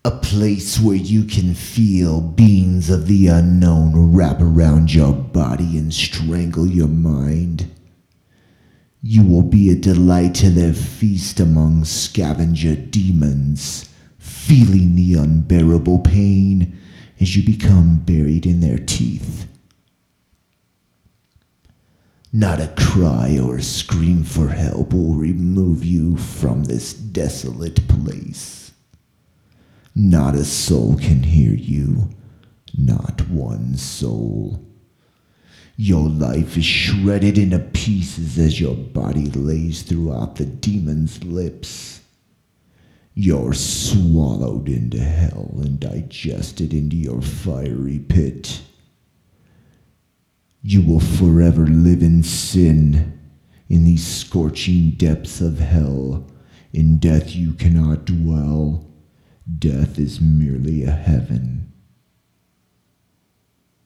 A place where you can feel beings of the unknown wrap around your body and strangle your mind. You will be a delight to their feast among scavenger demons, feeling the unbearable pain as you become buried in their teeth. Not a cry or a scream for help will remove you from this desolate place. Not a soul can hear you, not one soul. Your life is shredded into pieces as your body lays throughout the demon's lips. You're swallowed into hell and digested into your fiery pit. You will forever live in sin, in these scorching depths of hell. In death you cannot dwell. Death is merely a heaven.